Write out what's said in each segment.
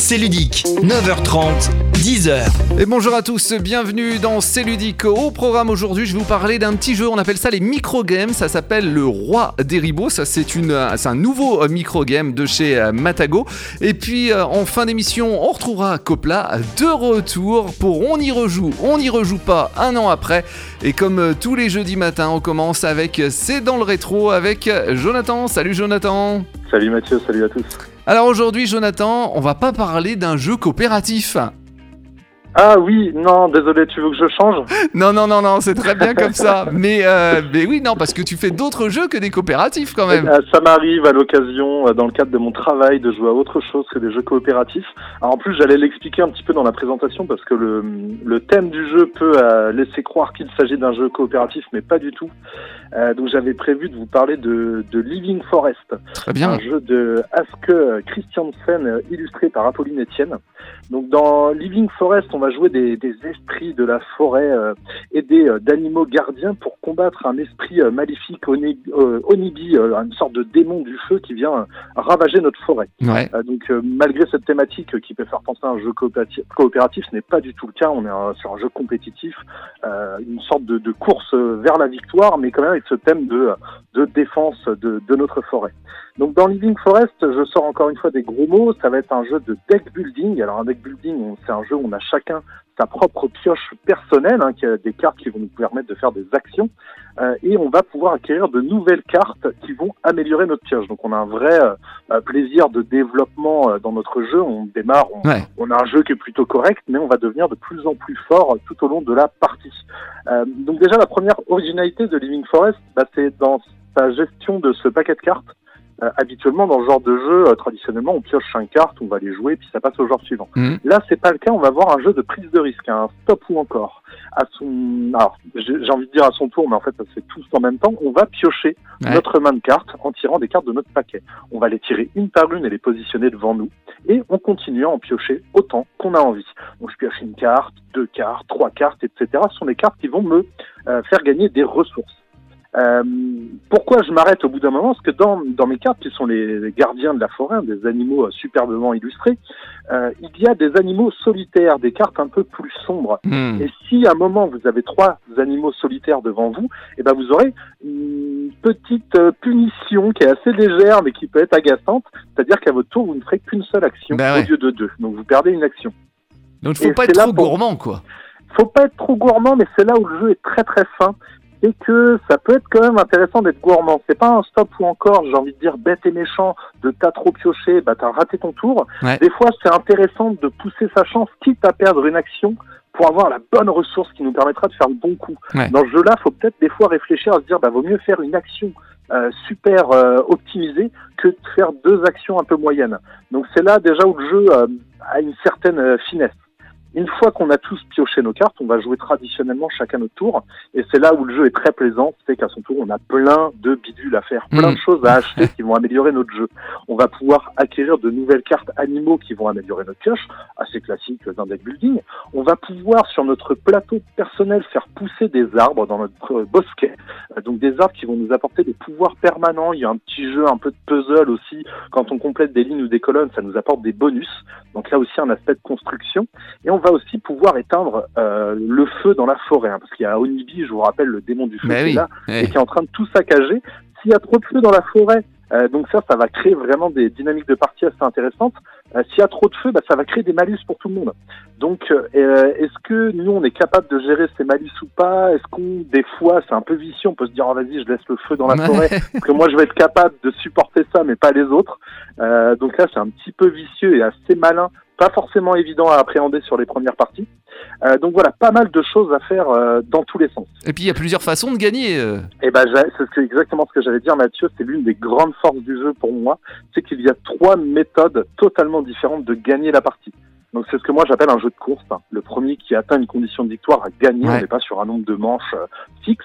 C'est ludique, 9h30, 10h. Et bonjour à tous, bienvenue dans C'est ludique. Au programme aujourd'hui, je vais vous parler d'un petit jeu, on appelle ça les micro-games, ça s'appelle le Roi des Ribos, ça c'est un nouveau micro-game de chez Matago. Et puis en fin d'émission, on retrouvera Copla de retour pour On y rejoue pas un an après. Et comme tous les jeudis matins, on commence avec C'est dans le rétro avec Jonathan. Salut Jonathan. Salut Mathieu, salut à tous. Alors aujourd'hui Jonathan, on va pas parler d'un jeu coopératif. Ah oui, non, désolé, tu veux que je change ? Non, c'est très bien comme ça. Mais oui, non, parce que tu fais d'autres jeux que des coopératifs quand même. Ça m'arrive à l'occasion, dans le cadre de mon travail, de jouer à autre chose que des jeux coopératifs. Alors, en plus, j'allais l'expliquer un petit peu dans la présentation parce que le thème du jeu peut laisser croire qu'il s'agit d'un jeu coopératif, mais pas du tout. Donc j'avais prévu de vous parler de Living Forest. Très bien. Un jeu de Aske Christiansen illustré par Apolline Etienne. Donc dans Living Forest, on va jouer des esprits de la forêt aidés d'animaux gardiens pour combattre un esprit maléfique Onibi, une sorte de démon du feu qui vient ravager notre forêt. Ouais. Donc malgré cette thématique qui peut faire penser à un jeu coopératif, ce n'est pas du tout le cas. On est sur un jeu compétitif, une sorte de course vers la victoire, mais quand même avec ce thème de défense de notre forêt. Donc dans Living Forest, je sors encore une fois des gros mots, ça va être un jeu de deck building. Alors un deck building, c'est un jeu où on a chacun sa propre pioche personnelle, qui a des cartes qui vont nous permettre de faire des actions, et on va pouvoir acquérir de nouvelles cartes qui vont améliorer notre pioche. Donc on a un vrai plaisir de développement dans notre jeu. On démarre, on a un jeu qui est plutôt correct, mais on va devenir de plus en plus fort tout au long de la partie. Donc déjà la première originalité de Living Forest, c'est dans sa gestion de ce paquet de cartes. Habituellement, dans ce genre de jeu, traditionnellement, on pioche 5 cartes, on va les jouer, puis ça passe au joueur suivant. Là, c'est pas le cas, on va avoir un jeu de prise de risque, un stop ou encore. Alors, j'ai envie de dire à son tour, mais en fait, ça se fait tous en même temps. On va piocher notre main de cartes en tirant des cartes de notre paquet. On va les tirer une par une et les positionner devant nous, et on continue à en piocher autant qu'on a envie. Donc, je pioche une carte, 2 cartes, 3 cartes, etc. Ce sont des cartes qui vont me faire gagner des ressources. Pourquoi je m'arrête au bout d'un moment ? Parce que dans mes cartes, qui sont les gardiens de la forêt, des animaux superbement illustrés, il y a des animaux solitaires, des cartes un peu plus sombres. Et si à un moment vous avez 3 animaux solitaires devant vous, vous aurez une petite punition qui est assez légère mais qui peut être agaçante, c'est-à-dire qu'à votre tour vous ne ferez qu'une seule action au lieu de 2, donc vous perdez une action. Donc il ne faut pas être trop gourmand, quoi. Faut pas être trop gourmand, mais c'est là où le jeu est très très fin. Et que ça peut être quand même intéressant d'être gourmand. C'est pas un stop ou encore, j'ai envie de dire, bête et méchant, de t'as trop pioché, t'as raté ton tour. Ouais. Des fois, c'est intéressant de pousser sa chance, quitte à perdre une action, pour avoir la bonne ressource qui nous permettra de faire le bon coup. Ouais. Dans ce jeu-là, faut peut-être des fois réfléchir à se dire, vaut mieux faire une action super optimisée que de faire 2 actions un peu moyennes. Donc c'est là déjà où le jeu a une certaine finesse. Une fois qu'on a tous pioché nos cartes, on va jouer traditionnellement chacun notre tour. Et c'est là où le jeu est très plaisant, c'est qu'à son tour, on a plein de bidules à faire, plein de choses à acheter qui vont améliorer notre jeu. On va pouvoir acquérir de nouvelles cartes animaux qui vont améliorer notre pioche, assez classique d'un deck building. On va pouvoir, sur notre plateau personnel, faire pousser des arbres dans notre bosquet. Donc des arbres qui vont nous apporter des pouvoirs permanents. Il y a un petit jeu un peu de puzzle aussi. Quand on complète des lignes ou des colonnes, ça nous apporte des bonus. Donc là aussi, un aspect de construction. Et on va aussi pouvoir éteindre le feu dans la forêt, parce qu'il y a Onibi, je vous rappelle, le démon du feu qui est là et qui est en train de tout saccager. S'il y a trop de feu dans la forêt, donc ça va créer vraiment des dynamiques de partie assez intéressantes. S'il y a trop de feu, ça va créer des malus pour tout le monde. Donc, est-ce que nous, on est capable de gérer ces malus ou pas ? Est-ce qu'on, des fois, c'est un peu vicieux, on peut se dire, vas-y, je laisse le feu dans la forêt, parce que moi, je vais être capable de supporter ça, mais pas les autres. Donc là, c'est un petit peu vicieux et assez malin, pas forcément évident à appréhender sur les premières parties. Donc voilà, pas mal de choses à faire dans tous les sens. Et puis il y a plusieurs façons de gagner. C'est exactement ce que j'allais dire, Mathieu. C'est l'une des grandes forces du jeu pour moi, c'est qu'il y a 3 méthodes totalement différentes de gagner la partie. Donc c'est ce que moi j'appelle un jeu de course. Le premier qui atteint une condition de victoire a gagné, on n'est pas sur un nombre de manches fixe.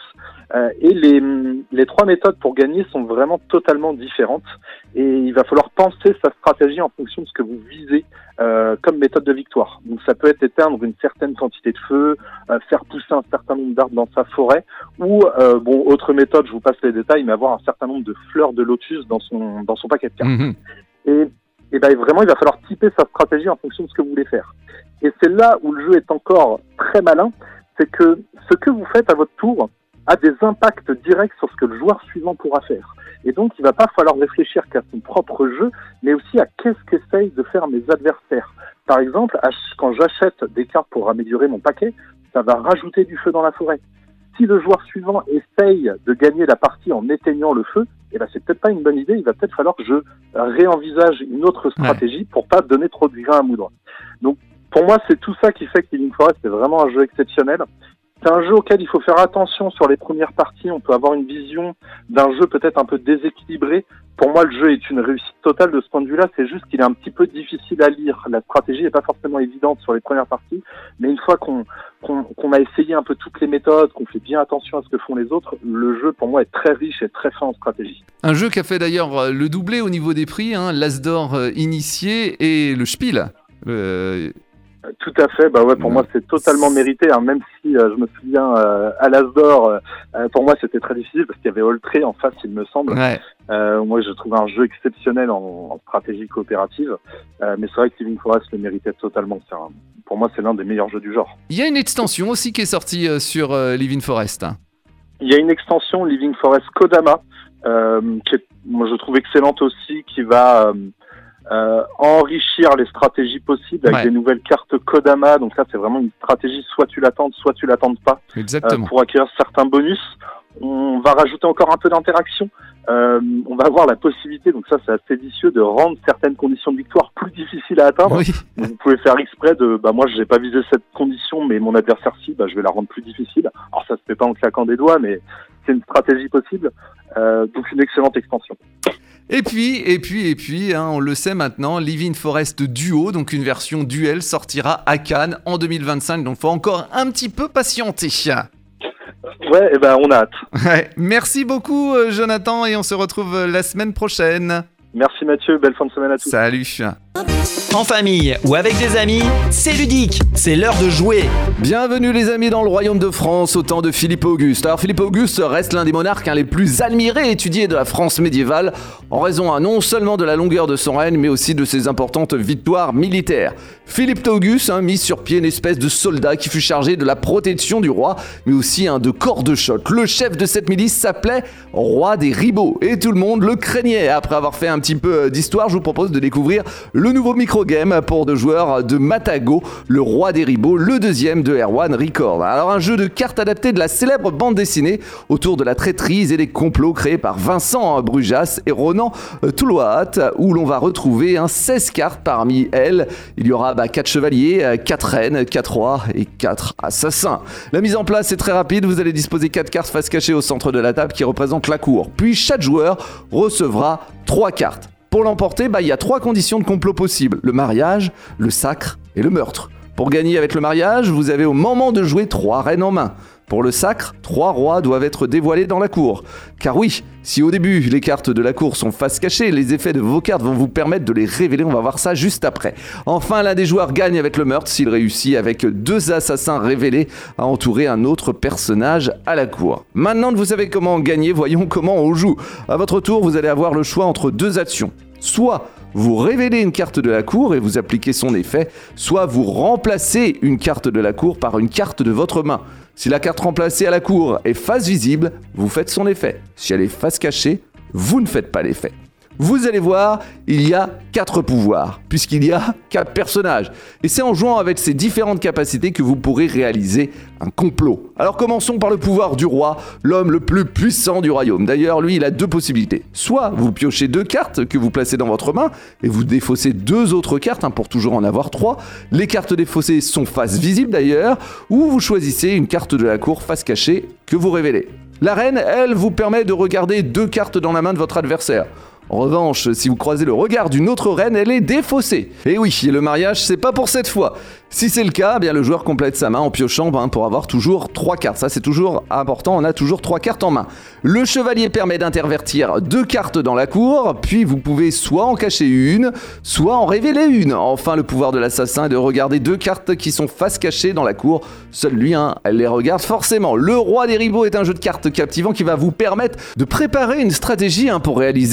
Et les 3 méthodes pour gagner sont vraiment totalement différentes. Et il va falloir penser sa stratégie en fonction de ce que vous visez comme méthode de victoire. Donc ça peut être éteindre une certaine quantité de feu, faire pousser un certain nombre d'arbres dans sa forêt, ou autre méthode, je vous passe les détails, mais avoir un certain nombre de fleurs de lotus dans son paquet de cartes. Et et ben vraiment il va falloir typer sa stratégie en fonction de ce que vous voulez faire. Et c'est là où le jeu est encore très malin, c'est que ce que vous faites à votre tour a des impacts directs sur ce que le joueur suivant pourra faire. Et donc, il va pas falloir réfléchir qu'à son propre jeu, mais aussi à qu'est-ce qu'essayent de faire mes adversaires. Par exemple, quand j'achète des cartes pour améliorer mon paquet, ça va rajouter du feu dans la forêt. Si le joueur suivant essaye de gagner la partie en éteignant le feu, eh ben c'est peut-être pas une bonne idée, il va peut-être falloir que je réenvisage une autre stratégie pour pas donner trop de grain à moudre. Donc, pour moi, c'est tout ça qui fait que Living Forest est vraiment un jeu exceptionnel. C'est un jeu auquel il faut faire attention sur les premières parties. On peut avoir une vision d'un jeu peut-être un peu déséquilibré. Pour moi, le jeu est une réussite totale de ce point de vue-là. C'est juste qu'il est un petit peu difficile à lire. La stratégie n'est pas forcément évidente sur les premières parties. Mais une fois qu'on a essayé un peu toutes les méthodes, qu'on fait bien attention à ce que font les autres, le jeu, pour moi, est très riche et très fin en stratégie. Un jeu qui a fait d'ailleurs le doublé au niveau des prix, l'As d'or initié et le Spiel. Tout à fait, pour moi c'est totalement mérité, même si je me souviens à l'As d'or, pour moi c'était très difficile parce qu'il y avait Oltré en face il me semble. Ouais. Moi je trouve un jeu exceptionnel en stratégie coopérative, mais c'est vrai que Living Forest le méritait totalement, pour moi c'est l'un des meilleurs jeux du genre. Il y a une extension aussi qui est sortie sur Living Forest. Il y a une extension Living Forest Kodama, qui est, moi je trouve excellente aussi, qui va... enrichir les stratégies possibles avec des nouvelles cartes Kodama. Donc ça c'est vraiment une stratégie, soit tu l'attends, soit tu l'attends pas. Exactement. Pour acquérir certains bonus. On va rajouter encore un peu d'interaction. On va avoir la possibilité, donc ça c'est assez vicieux, de rendre certaines conditions de victoire plus difficiles à atteindre. Oui. Donc, vous pouvez faire exprès de moi j'ai pas visé cette condition mais mon adversaire si, je vais la rendre plus difficile. Alors ça se fait pas en claquant des doigts mais c'est une stratégie possible. Donc une excellente extension. Et puis, on le sait maintenant, Living Forest Duo, donc une version duel, sortira à Cannes en 2025, donc faut encore un petit peu patienter. Ouais, on a hâte. Ouais. Merci beaucoup Jonathan et on se retrouve la semaine prochaine. Merci Mathieu, belle fin de semaine à tous. Salut. En famille ou avec des amis, c'est ludique, c'est l'heure de jouer. Bienvenue les amis dans le royaume de France au temps de Philippe Auguste. Alors Philippe Auguste reste l'un des monarques les plus admirés et étudiés de la France médiévale en raison non seulement de la longueur de son règne mais aussi de ses importantes victoires militaires. Philippe Auguste mit sur pied une espèce de soldat qui fut chargé de la protection du roi mais aussi de corps de choc. Le chef de cette milice s'appelait Roi des Ribauds et tout le monde le craignait. Après avoir fait un petit peu d'histoire, je vous propose de découvrir le nouveau microgame pour 2 joueurs de Matago, le Roi des Ribauds, le deuxième de Erwan Record. Alors un jeu de cartes adapté de la célèbre bande dessinée autour de la traîtrise et des complots créés par Vincent Brujas et Ronan Touloat, où l'on va retrouver 16 cartes. Parmi elles, il y aura 4 chevaliers, 4 reines, 4 rois et 4 assassins. La mise en place est très rapide, vous allez disposer 4 cartes face cachée au centre de la table qui représentent la cour. Puis chaque joueur recevra 3 cartes. Pour l'emporter, il y a 3 conditions de complot possibles: le mariage, le sacre et le meurtre. Pour gagner avec le mariage, vous avez au moment de jouer 3 reines en main. Pour le sacre, 3 rois doivent être dévoilés dans la cour. Car oui, si au début les cartes de la cour sont face cachée, les effets de vos cartes vont vous permettre de les révéler, on va voir ça juste après. Enfin, l'un des joueurs gagne avec le meurtre s'il réussit avec 2 assassins révélés à entourer un autre personnage à la cour. Maintenant que vous savez comment gagner, voyons comment on joue. À votre tour, vous allez avoir le choix entre 2 actions. Soit vous révélez une carte de la cour et vous appliquez son effet, soit vous remplacez une carte de la cour par une carte de votre main. Si la carte remplacée à la cour est face visible, vous faites son effet. Si elle est face cachée, vous ne faites pas l'effet. Vous allez voir, il y a 4 pouvoirs, puisqu'il y a 4 personnages. Et c'est en jouant avec ces différentes capacités que vous pourrez réaliser un complot. Alors commençons par le pouvoir du roi, l'homme le plus puissant du royaume. D'ailleurs, lui, il a 2 possibilités. Soit vous piochez 2 cartes que vous placez dans votre main, et vous défaussez 2 autres cartes, pour toujours en avoir 3. Les cartes défaussées sont face visible d'ailleurs, ou vous choisissez une carte de la cour face cachée que vous révélez. La reine, elle, vous permet de regarder 2 cartes dans la main de votre adversaire. En revanche, si vous croisez le regard d'une autre reine, elle est défaussée. Et oui, le mariage, c'est pas pour cette fois. Si c'est le cas, le joueur complète sa main en piochant pour avoir toujours 3 cartes. Ça, c'est toujours important, on a toujours 3 cartes en main. Le chevalier permet d'intervertir 2 cartes dans la cour, puis vous pouvez soit en cacher une, soit en révéler une. Enfin, le pouvoir de l'assassin est de regarder 2 cartes qui sont face cachée dans la cour. Seul lui, elle les regarde forcément. Le Roi des Ribauds est un jeu de cartes captivant qui va vous permettre de préparer une stratégie pour réaliser un complot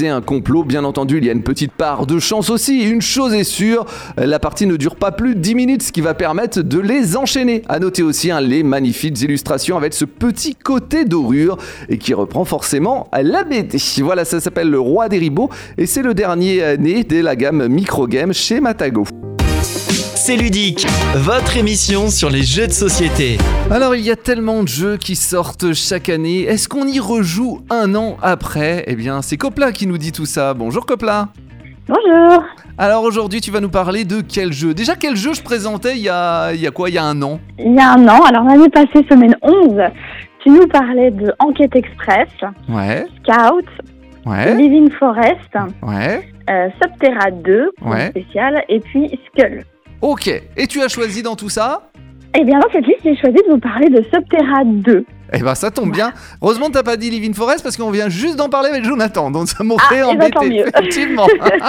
complot. Bien entendu, il y a une petite part de chance aussi. Une chose est sûre, la partie ne dure pas plus de 10 minutes, ce qui va permettre de les enchaîner. À noter aussi les magnifiques illustrations avec ce petit côté dorure et qui reprend forcément la BD. Voilà, ça s'appelle Le Roi des Ribots et c'est le dernier né de la gamme Microgame chez Matago. C'est ludique, votre émission sur les jeux de société. Alors, il y a tellement de jeux qui sortent chaque année. Est-ce qu'on y rejoue un an après ? Eh bien, c'est Copla qui nous dit tout ça. Bonjour Copla. Bonjour. Alors aujourd'hui, tu vas nous parler de quel jeu ? Déjà, quel jeu je présentais il y a un an ? Il y a un an, alors l'année passée, semaine 11, tu nous parlais de Enquête Express, Ouais, Scout, ouais, Living Forest, ouais. Subterra 2, Ouais. spécial, et puis Skull. Ok, et tu as choisi dans tout ça ? Eh bien, dans cette liste, j'ai choisi de vous parler de Subterra 2. Eh ben ça tombe bien. Heureusement t'as pas dit Living Forest parce qu'on vient juste d'en parler avec Jonathan, donc ça m'aurait embêté. Tant mieux. Effectivement.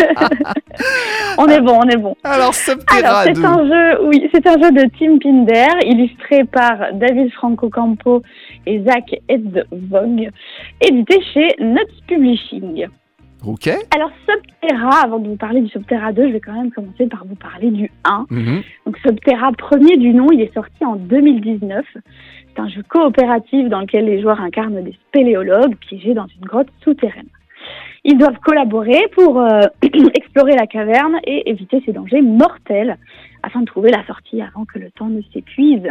On est bon. Alors Subterra Alors, 2. c'est un jeu de Tim Pinder, illustré par David Franco Campo et Zach Edvog, édité chez Nuts Publishing. Ok. Alors, Subterra, avant de vous parler du Subterra 2, je vais quand même commencer par vous parler du 1. Donc, Subterra, premier du nom, il est sorti en 2019. C'est un jeu coopératif dans lequel les joueurs incarnent des spéléologues piégés dans une grotte souterraine. Ils doivent collaborer pour explorer la caverne et éviter ces dangers mortels afin de trouver la sortie avant que le temps ne s'épuise.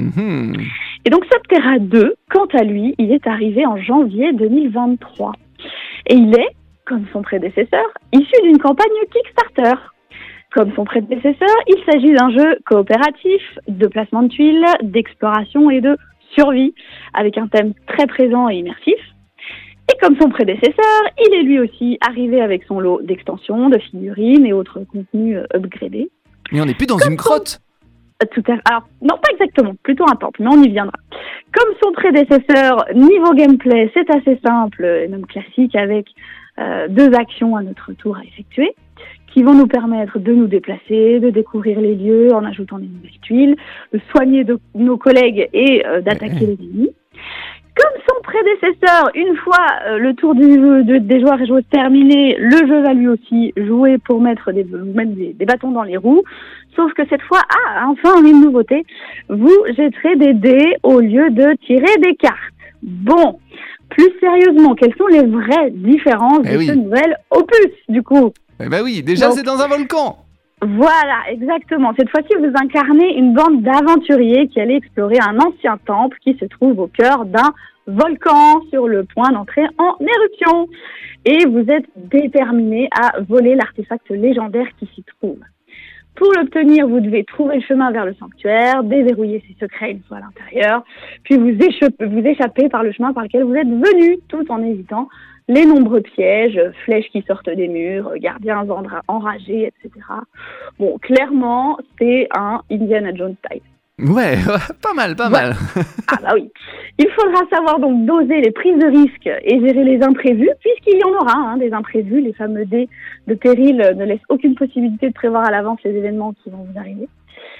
Et donc, Subterra 2, quant à lui, il est arrivé en janvier 2023. Et il est, comme son prédécesseur, issu d'une campagne Kickstarter. Comme son prédécesseur, il s'agit d'un jeu coopératif, de placement de tuiles, d'exploration et de survie, avec un thème très présent et immersif. Et comme son prédécesseur, il est lui aussi arrivé avec son lot d'extensions, de figurines et autres contenus upgradés. Mais on n'est plus dans une grotte. Tout à fait. Alors, non, pas exactement, plutôt un temple, mais on y viendra. Comme son prédécesseur, niveau gameplay, c'est assez simple et même classique, avec 2 actions à notre tour à effectuer, qui vont nous permettre de nous déplacer, de découvrir les lieux en ajoutant des nouvelles tuiles, de soigner nos collègues et d'attaquer les ennemis. Comme son prédécesseur, une fois le tour des joueurs et joueuses terminé, le jeu va lui aussi jouer pour mettre des bâtons dans les roues. Sauf que cette fois, enfin une nouveauté, vous jetterez des dés au lieu de tirer des cartes. Bon, plus sérieusement, quelles sont les vraies différences de ce nouvel opus, du coup ? Eh ben oui, déjà c'est dans un volcan. Voilà, exactement. Cette fois-ci, vous incarnez une bande d'aventuriers qui allaient explorer un ancien temple qui se trouve au cœur d'un volcan sur le point d'entrer en éruption. Et vous êtes déterminés à voler l'artefact légendaire qui s'y trouve. Pour l'obtenir, vous devez trouver le chemin vers le sanctuaire, déverrouiller ses secrets une fois à l'intérieur, puis vous échapper par le chemin par lequel vous êtes venu, tout en évitant les nombreux pièges, flèches qui sortent des murs, gardiens enragés, etc. Bon, clairement, c'est un Indiana Jones style. Ouais, pas mal. Ah bah oui. Il faudra savoir donc doser les prises de risque et gérer les imprévus, puisqu'il y en aura, des imprévus. Les fameux dés de péril ne laissent aucune possibilité de prévoir à l'avance les événements qui vont vous arriver.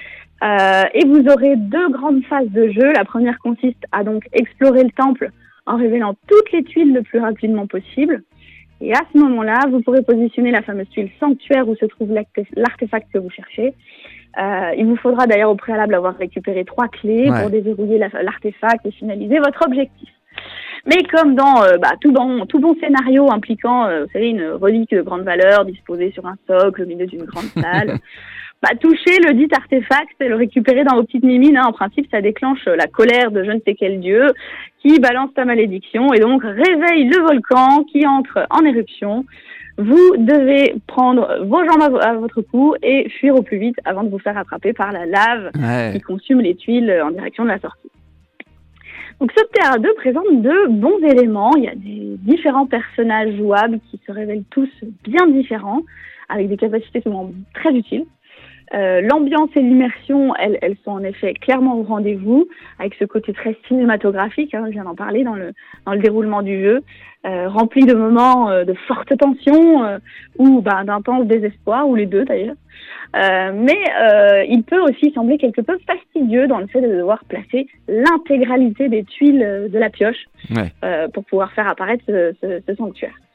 Et vous aurez 2 grandes phases de jeu. La première consiste à donc explorer le temple en révélant toutes les tuiles le plus rapidement possible. Et à ce moment-là, vous pourrez positionner la fameuse tuile sanctuaire où se trouve l'artefact que vous cherchez. Il vous faudra d'ailleurs au préalable avoir récupéré 3 clés pour déverrouiller l'artefact et finaliser votre objectif. Mais comme dans tout bon scénario impliquant, vous savez, une relique de grande valeur disposée sur un socle au milieu d'une grande salle, toucher le dit artefact et le récupérer dans vos petites mimines, en principe, ça déclenche la colère de je ne sais quel dieu qui balance ta malédiction et donc réveille le volcan qui entre en éruption. Vous devez prendre vos jambes à votre cou et fuir au plus vite avant de vous faire attraper par la lave qui consume les tuiles en direction de la sortie. Donc Subterra 2 présente de bons éléments. Il y a des différents personnages jouables qui se révèlent tous bien différents, avec des capacités qui sont très utiles. L'ambiance et l'immersion, elles sont en effet clairement au rendez-vous, avec ce côté très cinématographique, je viens d'en parler dans le déroulement du jeu, rempli de moments de forte tension ou d'intense désespoir, ou les deux d'ailleurs. Mais il peut aussi sembler quelque peu fastidieux dans le fait de devoir placer l'intégralité des tuiles de la pioche pour pouvoir faire apparaître ce sanctuaire.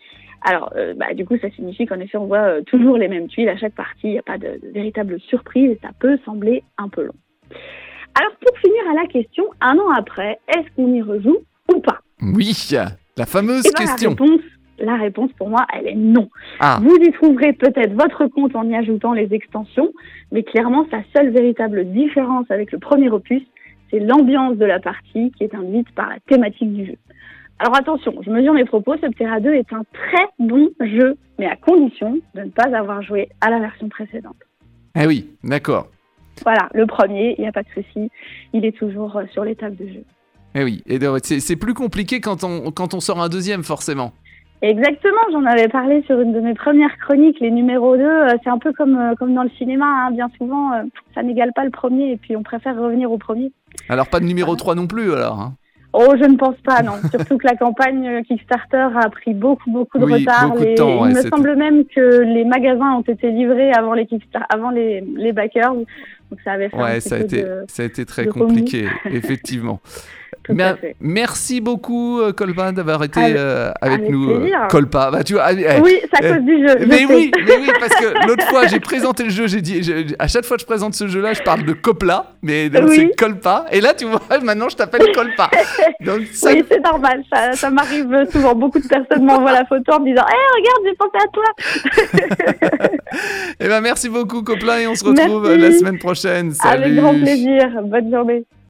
Alors, du coup, ça signifie qu'en effet, on voit toujours les mêmes tuiles à chaque partie. Il n'y a pas de véritable surprise et ça peut sembler un peu long. Alors, pour finir à la question, 1 an après, est-ce qu'on y rejoue ou pas? Oui, la fameuse question. La réponse pour moi, elle est non. Ah. Vous y trouverez peut-être votre compte en y ajoutant les extensions, mais clairement, sa seule véritable différence avec le premier opus, c'est l'ambiance de la partie qui est induite par la thématique du jeu. Alors attention, je mesure mes propos, Subterra 2 est un très bon jeu, mais à condition de ne pas avoir joué à la version précédente. Ah oui, d'accord. Voilà, le premier, il n'y a pas de souci, il est toujours sur les tables de jeu. Eh oui, et c'est plus compliqué quand on sort un deuxième, forcément. Exactement, j'en avais parlé sur une de mes premières chroniques, les numéros 2, c'est un peu comme dans le cinéma, hein, bien souvent, ça n'égale pas le premier et puis on préfère revenir au premier. Alors pas de numéro 3 non plus, alors hein. Oh, je ne pense pas, non. Surtout que la campagne Kickstarter a pris beaucoup de retard. Beaucoup de temps, il me semble même que les magasins ont été livrés avant les backers, donc ça avait fait ça a été très compliqué, effectivement. Merci beaucoup Colpa d'avoir été avec nous. Colpa, tu vois. Oui, c'est à cause du jeu. Mais oui, parce que l'autre fois j'ai présenté le jeu, j'ai dit à chaque fois que je présente ce jeu-là, je parle de Copla, mais donc c'est Colpa. Et là, tu vois, maintenant je t'appelle Colpa. Donc, oui, c'est normal. Ça m'arrive souvent. Beaucoup de personnes m'envoient la photo en me disant regarde, j'ai pensé à toi. Merci beaucoup Copla et on se retrouve la semaine prochaine. Salut. Avec grand plaisir. Bonne journée.